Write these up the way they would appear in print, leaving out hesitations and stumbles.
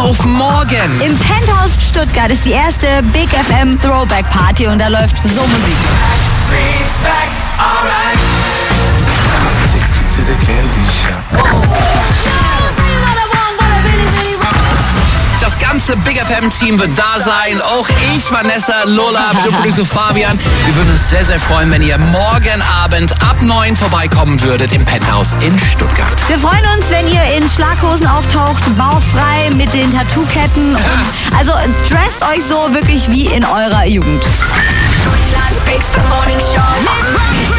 auf morgen. Im Penthouse Stuttgart ist die erste Big FM Throwback Party und da läuft so Musik. Das ganze Big FM-Team wird da sein. Auch ich, Vanessa, Lola, Producer Fabian. Wir würden uns sehr, sehr freuen, wenn ihr morgen Abend ab 9 vorbeikommen würdet im Penthouse in Stuttgart. Wir freuen uns, wenn ihr in Schlaghosen auftaucht, bauchfrei mit den Tattoo-Ketten. Und also dresst euch so wirklich wie in eurer Jugend. Deutschlands bigste Morning Show.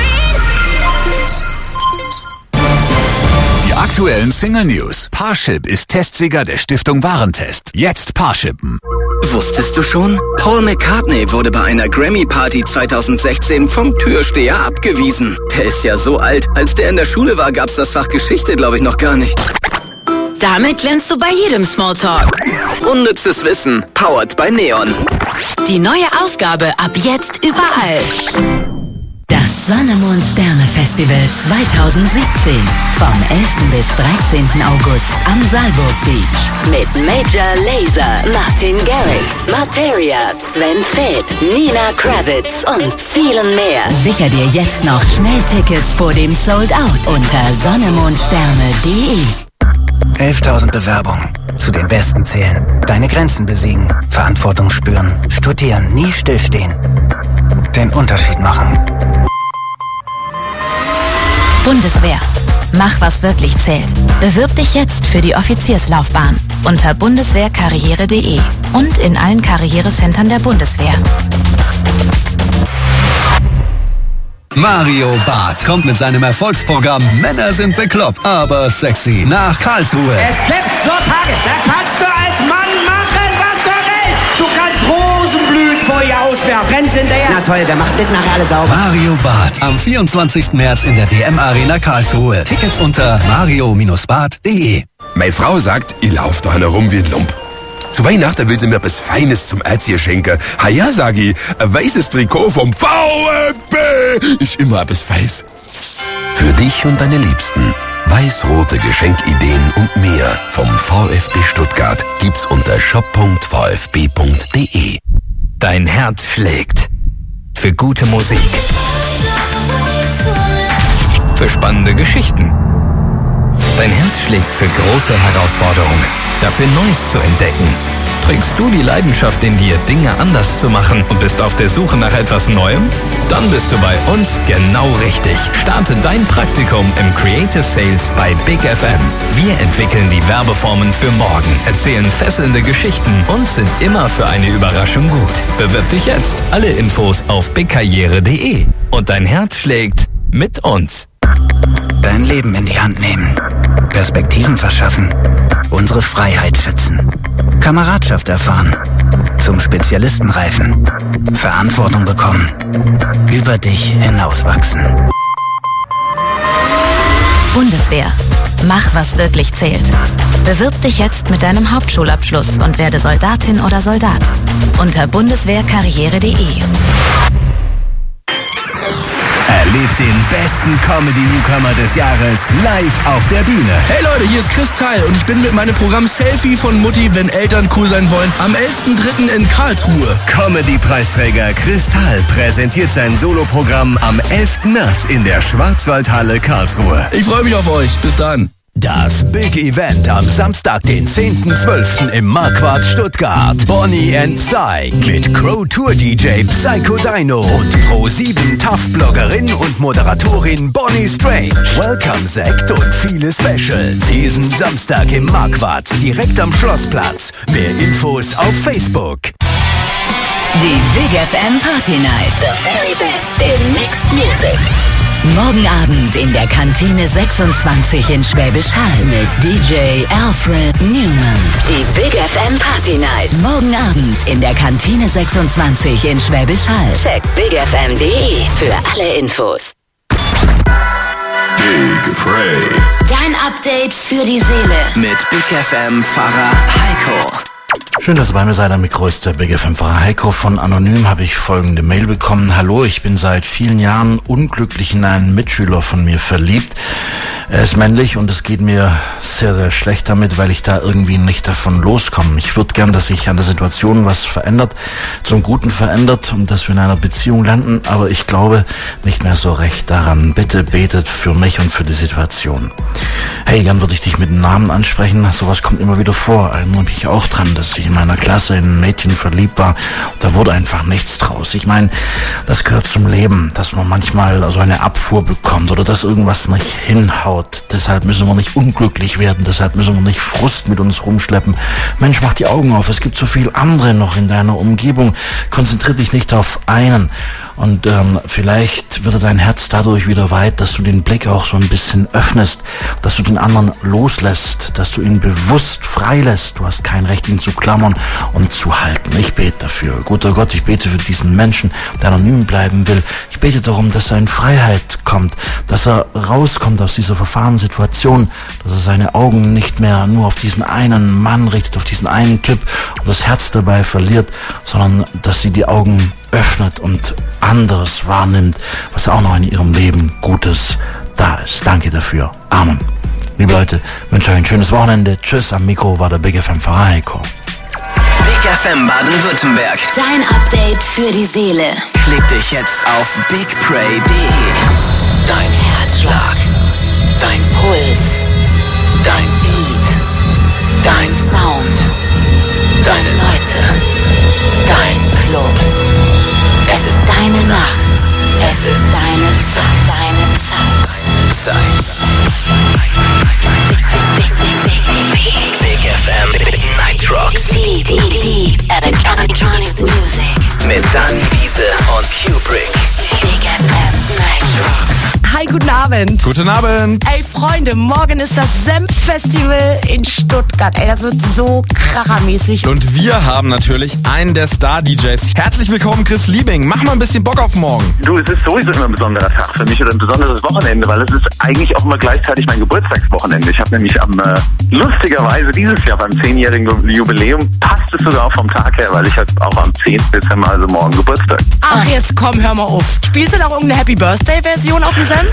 Die aktuellen Single News. Parship ist Testsieger der Stiftung Warentest. Jetzt Parshippen. Wusstest du schon? Paul McCartney wurde bei einer Grammy-Party 2016 vom Türsteher abgewiesen. Der ist ja so alt. Als der in der Schule war, gab's das Fach Geschichte, glaube ich, noch gar nicht. Damit lernst du bei jedem Smalltalk. Unnützes Wissen. Powered by Neon. Die neue Ausgabe ab jetzt überall. Das Sonne-Mond-Sterne-Festival 2017. Vom 11. bis 13. August am Saalburg Beach. Mit Major Lazer, Martin Garrix, Materia, Sven Feth, Nina Kravitz und vielen mehr. Sicher dir jetzt noch Schnelltickets vor dem Sold Out unter sonnemondsterne.de. 11.000 Bewerbungen. Zu den Besten zählen. Deine Grenzen besiegen. Verantwortung spüren. Studieren. Nie stillstehen. Den Unterschied machen. Bundeswehr. Mach, was wirklich zählt. Bewirb dich jetzt für die Offizierslaufbahn unter bundeswehrkarriere.de und in allen Karrierecentern der Bundeswehr. Mario Barth kommt mit seinem Erfolgsprogramm Männer sind bekloppt, aber sexy nach Karlsruhe. Es klappt so Tage, da kannst du als Mann machen, was du willst. Du kannst Rosenblüten vor ihr auswerfen. Rennt hinterher. Na toll, wer macht mit nachher alle sauber? Mario Barth am 24. März in der DM Arena Karlsruhe. Tickets unter mario-barth.de. Meine Frau sagt, ich lauf da herum wie ein Lump. Zu Weihnachten will sie mir etwas Feines zum Erzieher schenken. Ha ja, sag ich, ein weißes Trikot vom VfB ist immer etwas Weiß. Für dich und deine Liebsten. Weiß-rote Geschenkideen und mehr vom VfB Stuttgart gibt's unter shop.vfb.de. Dein Herz schlägt für gute Musik, für spannende Geschichten. Dein Herz schlägt für große Herausforderungen, dafür Neues zu entdecken. Trägst du die Leidenschaft in dir, Dinge anders zu machen und bist auf der Suche nach etwas Neuem? Dann bist du bei uns genau richtig. Starte dein Praktikum im Creative Sales bei Big FM. Wir entwickeln die Werbeformen für morgen, erzählen fesselnde Geschichten und sind immer für eine Überraschung gut. Bewirb dich jetzt. Alle Infos auf bigkarriere.de. Und dein Herz schlägt mit uns. Dein Leben in die Hand nehmen. Perspektiven verschaffen. Unsere Freiheit schützen. Kameradschaft erfahren. Zum Spezialisten reifen. Verantwortung bekommen. Über dich hinauswachsen. Bundeswehr. Mach, was wirklich zählt. Bewirb dich jetzt mit deinem Hauptschulabschluss und werde Soldatin oder Soldat. Unter bundeswehrkarriere.de. Erlebt den besten Comedy-Newcomer des Jahres live auf der Bühne. Hey Leute, hier ist Kristall und ich bin mit meinem Programm Selfie von Mutti, wenn Eltern cool sein wollen, am 11.3. in Karlsruhe. Comedy-Preisträger Kristall präsentiert sein Soloprogramm am 11. März in der Schwarzwaldhalle Karlsruhe. Ich freue mich auf euch. Bis dann. Das Big Event am Samstag, den 10.12. im Marquardt Stuttgart. Bonnie and Psy mit Crow Tour DJ Psycho Dino und Pro7 Tough-Bloggerin und Moderatorin Bonnie Strange. Welcome-Sekt und viele Specials. Diesen Samstag im Marquardt, direkt am Schlossplatz. Mehr Infos auf Facebook. Die Big FM Party Night. The very best in mixed music. Morgen Abend in der Kantine 26 in Schwäbisch Hall mit DJ Alfred Newman. Die Big FM Party Night. Morgen Abend in der Kantine 26 in Schwäbisch Hall. Check bigfm.de für alle Infos. Big Pray. Dein Update für die Seele. Mit Big FM Pfarrer Heiko. Schön, dass ihr bei mir seid. Am Mikro ist der Big FM-Pfarrer Heiko. Von Anonym habe ich folgende Mail bekommen. Hallo, ich bin seit vielen Jahren unglücklich in einen Mitschüler von mir verliebt. Er ist männlich und es geht mir sehr, sehr schlecht damit, weil ich da irgendwie nicht davon loskomme. Ich würde gern, dass sich an der Situation was verändert, zum Guten verändert und dass wir in einer Beziehung landen, aber ich glaube nicht mehr so recht daran. Bitte betet für mich und für die Situation. Hey, gern würde ich dich mit Namen ansprechen. Sowas kommt immer wieder vor. Erinnere mich auch dran, dass ich in meiner Klasse in ein Mädchen verliebt war. Da wurde einfach nichts draus. Ich meine, das gehört zum Leben, dass man manchmal so eine Abfuhr bekommt oder dass irgendwas nicht hinhaut. Deshalb müssen wir nicht unglücklich werden. Deshalb müssen wir nicht Frust mit uns rumschleppen. Mensch, mach die Augen auf. Es gibt so viel andere noch in deiner Umgebung. Konzentrier dich nicht auf einen. Und vielleicht wird dein Herz dadurch wieder weit, dass du den Blick auch so ein bisschen öffnest, dass du den anderen loslässt, dass du ihn bewusst freilässt. Du hast kein Recht, ihn zu klammern und zu halten. Ich bete dafür. Guter Gott, ich bete für diesen Menschen, der anonym bleiben will. Ich bete darum, dass er in Freiheit kommt, dass er rauskommt aus dieser verfahrenen Situation, dass er seine Augen nicht mehr nur auf diesen einen Mann richtet, auf diesen einen Typ und das Herz dabei verliert, sondern dass sie die Augen öffnet und anderes wahrnimmt, was auch noch in ihrem Leben Gutes da ist. Danke dafür. Amen. Liebe Leute, wünsche euch ein schönes Wochenende. Tschüss, am Mikro war der Big FM Pfarrer Heiko. Big FM Baden-Württemberg. Dein Update für die Seele. Klick dich jetzt auf bigpray.de. Dein Herzschlag, dein Puls, dein Beat, dein Sound, deine Leute, dein Club. Es ist deine Nacht. Es ist deine Zeit. Big FM Night Rocks. Deep Electronic Music. Mit Dani Wiese und Kubrick. Big FM Night Rocks. Hi, guten Abend. Guten Abend. Ey, Freunde, morgen ist das Senf-Festival in Stuttgart. Ey, das wird so krachermäßig. Und wir haben natürlich einen der Star-DJs. Herzlich willkommen, Chris Liebing. Mach mal ein bisschen Bock auf morgen. Du, es ist sowieso immer ein besonderer Tag für mich oder ein besonderes Wochenende, weil es ist eigentlich auch immer gleichzeitig mein Geburtstagswochenende. Ich habe nämlich lustigerweise dieses Jahr beim 10-jährigen Jubiläum, passt es sogar auch vom Tag her, weil ich habe auch am 10. Dezember, also morgen, Geburtstag. Ach, jetzt komm, hör mal auf. Spielst du noch irgendeine Happy-Birthday-Version auf dem Senf?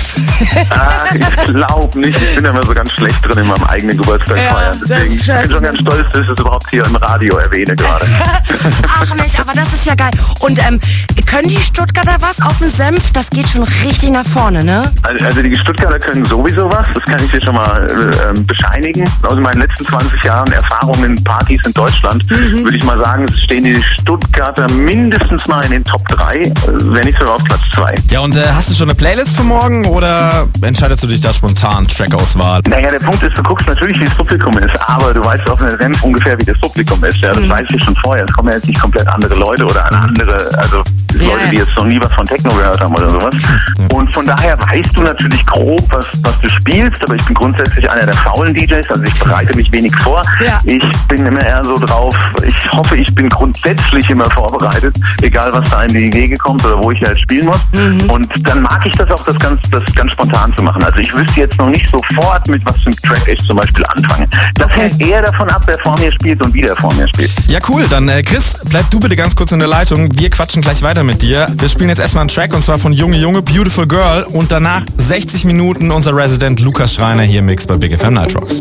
Ich glaube nicht. Ich bin ja immer so ganz schlecht drin in meinem eigenen Geburtstag feiern. Deswegen ich bin schon ganz stolz, dass ich das überhaupt hier im Radio erwähne gerade. Ach Mensch, aber das ist ja geil. Und können die Stuttgarter was auf dem Senf? Das geht schon richtig nach vorne, ne? Also die Stuttgarter können sowieso was. Das kann ich dir schon mal bescheinigen. Aus meinen letzten 20 Jahren Erfahrung in Partys in Deutschland würde ich mal sagen, es stehen die Stuttgarter mindestens mal in den Top 3, wenn nicht sogar auf Platz 2. Ja, und hast du schon eine Playlist für morgen oder entscheidest du dich da spontan Trackauswahl? Naja, der Punkt ist, du guckst natürlich, wie das Publikum ist, aber du weißt auf einer Senf ungefähr, wie das Publikum ist. Ja, das weiß ich schon vorher. Es kommen ja jetzt nicht komplett andere Leute oder andere, also Leute, die jetzt noch nie was von Techno gehört haben oder sowas. Und von daher weißt du natürlich grob, was du spielst, aber ich bin grundsätzlich einer der faulen DJs, also ich bereite mich wenig vor. Ja. Ich bin immer eher so drauf, ich hoffe, ich bin grundsätzlich immer vorbereitet, egal was da in die Wege kommt oder wo ich halt spielen muss. Und dann mag ich das auch, das ganz spontan zu machen. Also ich wüsste jetzt noch nicht sofort, mit was für einem Track ich zum Beispiel anfange. Das hängt eher davon ab, wer vor mir spielt und wie der vor mir spielt. Ja, cool. Dann Chris, bleib du bitte ganz kurz in der Leitung. Wir quatschen gleich weiter mit dir. Wir spielen jetzt erstmal einen Track und zwar von Junge Junge, Beautiful Girl und danach 60 Minuten unser Resident Lukas Schreiner hier im Mix bei Big FM Night Rocks.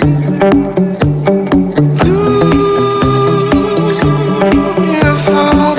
Fall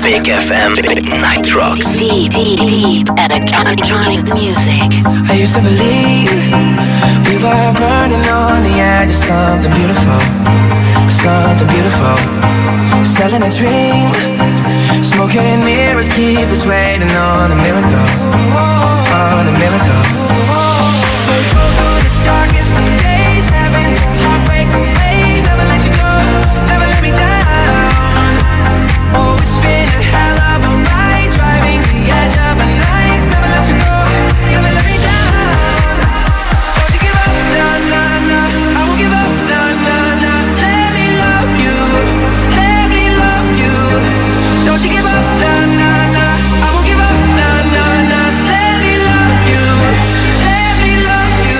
Big FM Night Rocks. Deep electronic music. I used to believe we were burning on the edge of something beautiful, something beautiful. Selling a dream, smoking mirrors keep us waiting on a miracle, on a miracle. We go through the darkest of days, having heartbreak away. Never let you go, never let me down. Oh, it's been a hell of a ride, driving the edge of a night. Never let you go, never let me down. Don't you give up, nah, nah, nah. I won't give up, nah, nah, nah. Let me love you, let me love you. Don't you give up, nah, nah, nah. I won't give up, nah, nah, nah. Let me love you, let me love you.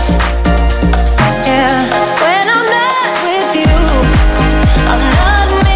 When I'm not with you, I'm not me.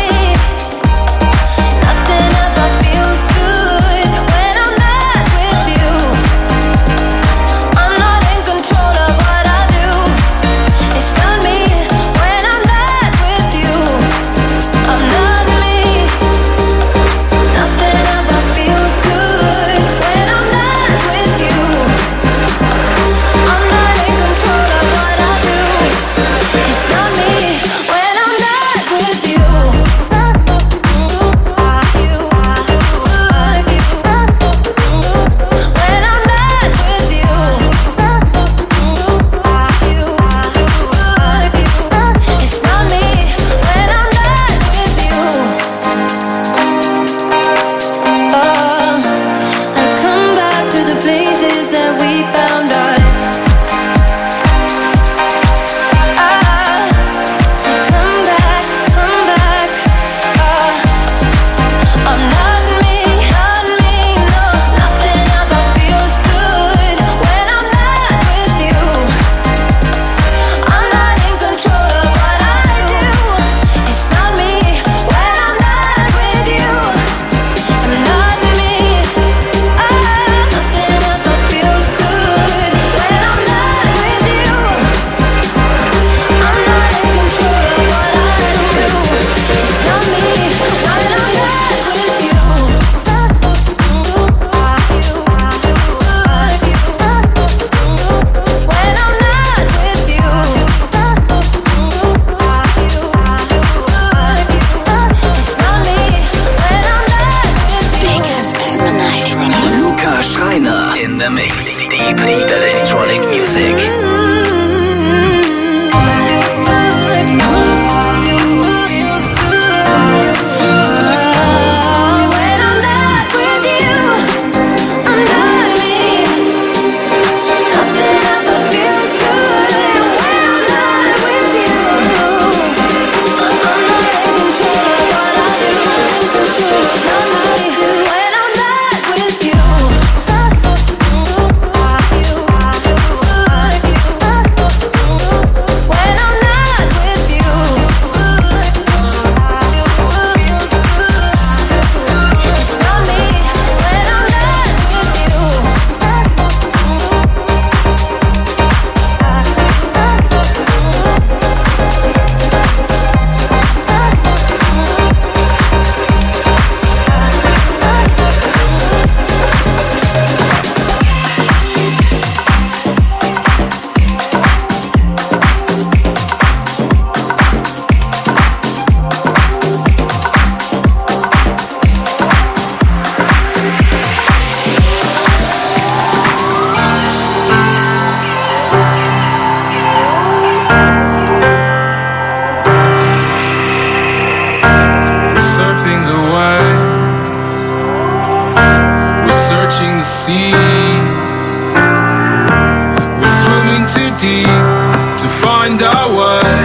deep to find our way.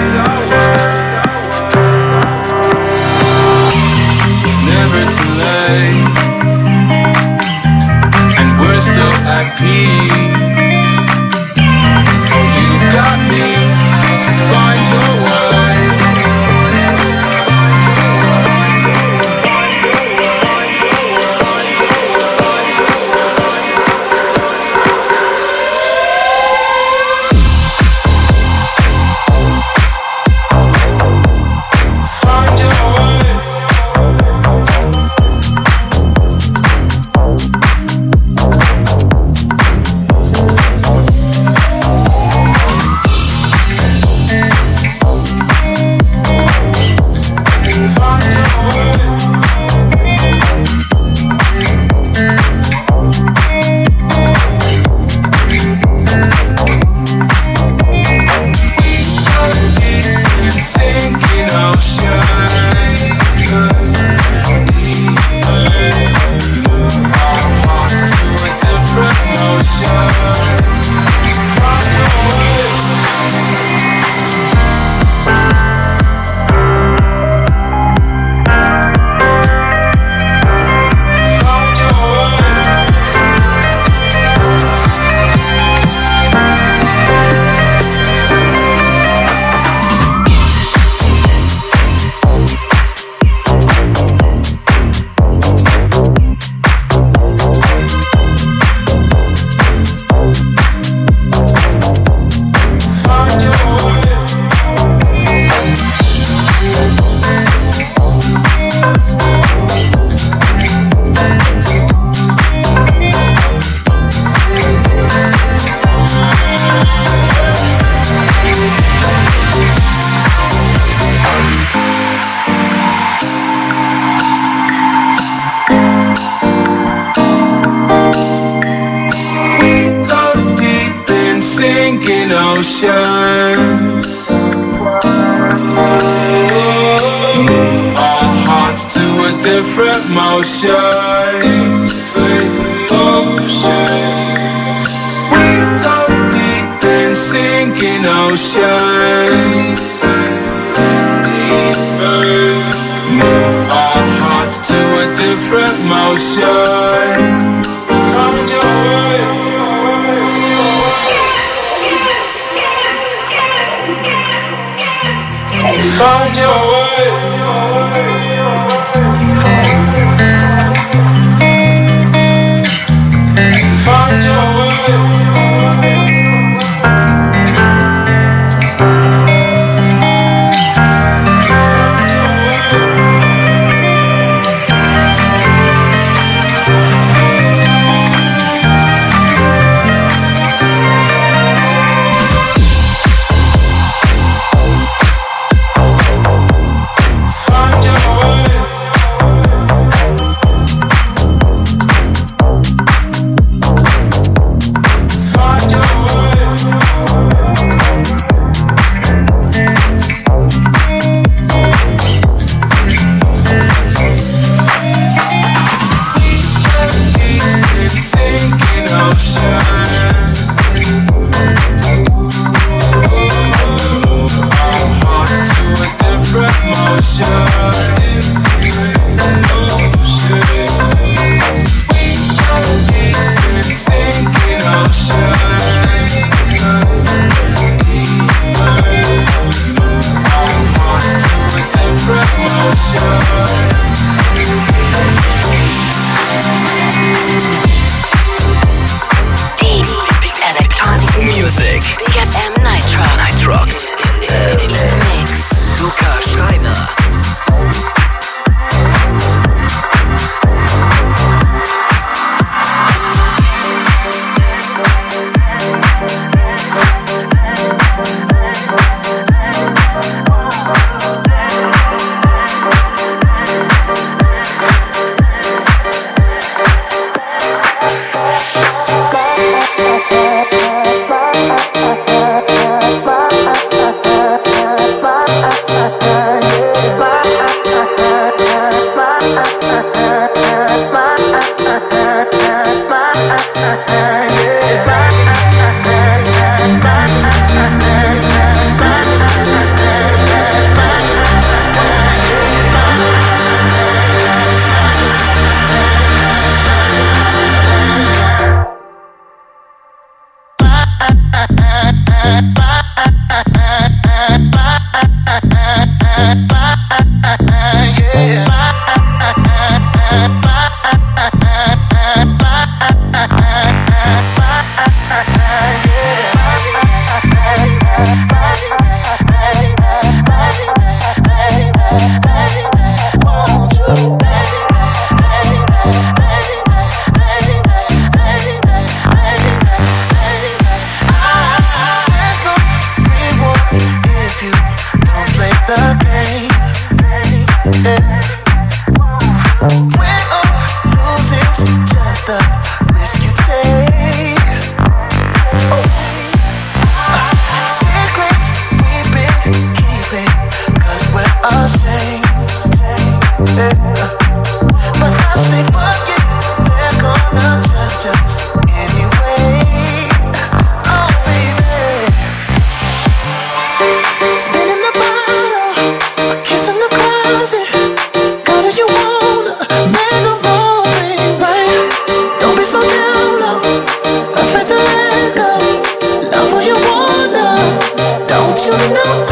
It's never too late, and we're still at peace. Oh, you've got me to find your way. Oceans, move our hearts to a different motion. Oceans, we go deep in sinking oceans. Deeper, move our hearts to a different motion. Find your way. Find your way. Find your way. But I say fuck it, they're gonna judge us anyway. Oh baby, spinning the bottle, a kiss in the closet. Girl, do you wanna make a wrong thing right? Don't be so down low, afraid to let go. Love who you wanna, don't you know?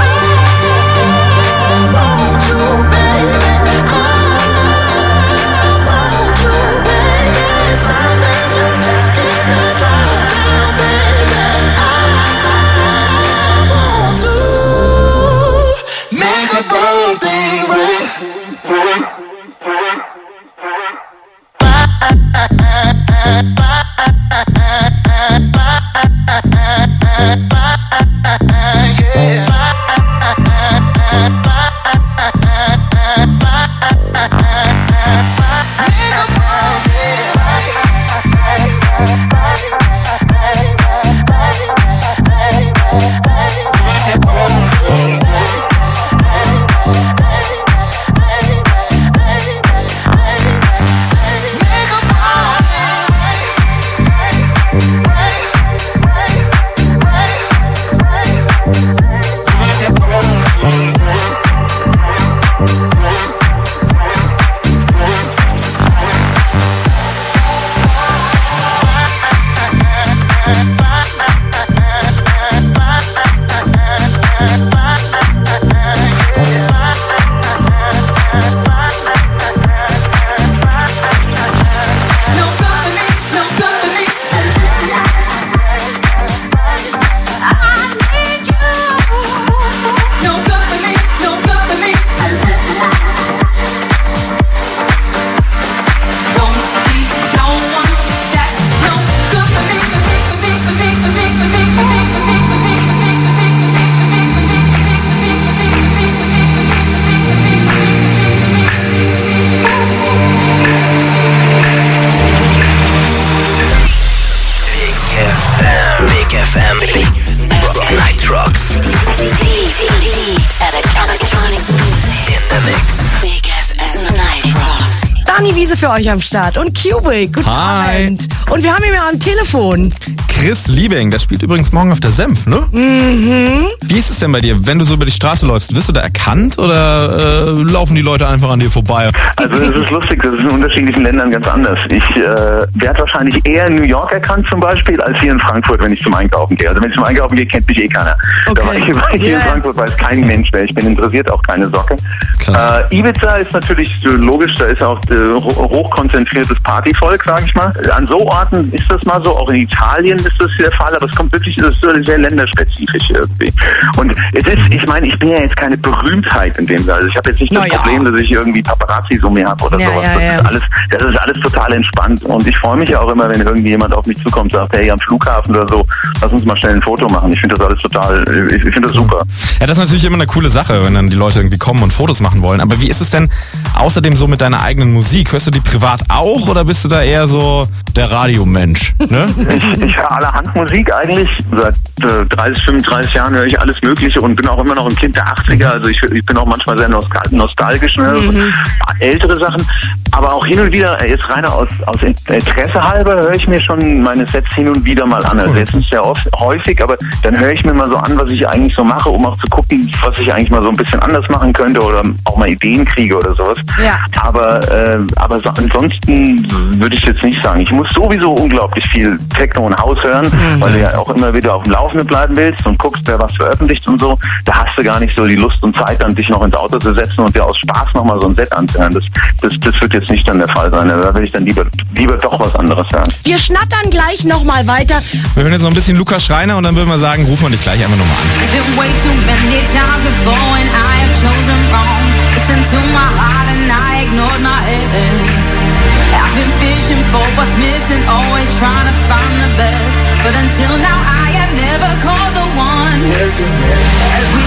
Für euch am Start und Cubic, guten Abend. Und wir haben ihn ja am Telefon. Chris Liebing, der spielt übrigens morgen auf der Senf, ne? Mhm. Wie ist es denn bei dir, wenn du so über die Straße läufst? Wirst du da erkannt oder laufen die Leute einfach an dir vorbei? Also es ist lustig, das ist in unterschiedlichen Ländern ganz anders. Ich werde wahrscheinlich eher in New York erkannt zum Beispiel, als hier in Frankfurt, wenn ich zum Einkaufen gehe. Also wenn ich zum Einkaufen gehe, kennt mich eh keiner. Okay. Da hier in Frankfurt weiß kein Mensch, wer ich bin, interessiert auch keine Socke. Ibiza ist natürlich logisch, da ist auch hochkonzentriertes Partyvolk, sage ich mal. An so Orten ist das mal so, auch in Italien ist das der Fall, aber es kommt wirklich, das ist sehr länderspezifisch irgendwie. Und es ist, ich meine, ich bin ja jetzt keine Berühmtheit in dem Sinne. Also ich habe jetzt nicht das Problem, dass ich irgendwie Paparazzi so mir habe oder sowas. Das ist alles total entspannt. Und ich freue mich ja auch immer, wenn irgendjemand auf mich zukommt und sagt, hey, am Flughafen oder so, lass uns mal schnell ein Foto machen. Ich finde das alles total, ich finde das super. Ja, das ist natürlich immer eine coole Sache, wenn dann die Leute irgendwie kommen und Fotos machen wollen. Aber wie ist es denn außerdem so mit deiner eigenen Musik? Hörst du die privat auch oder bist du da eher so der Radiomensch? Ne? Ich höre allerhand Musik eigentlich. Seit 30, 35 Jahren höre ich alles Mögliche und bin auch immer noch ein Kind der 80er. Also ich bin auch manchmal sehr nostalgisch, ältere Sachen. Aber auch hin und wieder, jetzt rein aus Interesse halber, höre ich mir schon meine Sets hin und wieder mal an. Also jetzt nicht sehr häufig, aber dann höre ich mir mal so an, was ich eigentlich so mache, um auch zu gucken, was ich eigentlich mal so ein bisschen anders machen könnte oder auch mal Ideen kriege oder sowas. Ja. Aber so, ansonsten würde ich jetzt nicht sagen. Ich muss sowieso unglaublich viel Techno und House hören, weil du ja auch immer wieder auf dem Laufenden bleiben willst und guckst, wer was veröffentlicht und so. Da hast du gar nicht so die Lust und Zeit, dann dich noch ins Auto zu setzen und dir aus Spaß nochmal so ein Set anzuhören. Das wird jetzt nicht dann der Fall sein. Da will ich dann lieber doch was anderes hören. Wir schnattern gleich nochmal weiter. Wir hören jetzt noch ein bisschen Lukas Schreiner und dann würden wir sagen, rufen wir dich gleich einfach nochmal an. I've been fishing for what's missing, always trying to find the best. But until now I have never called the one.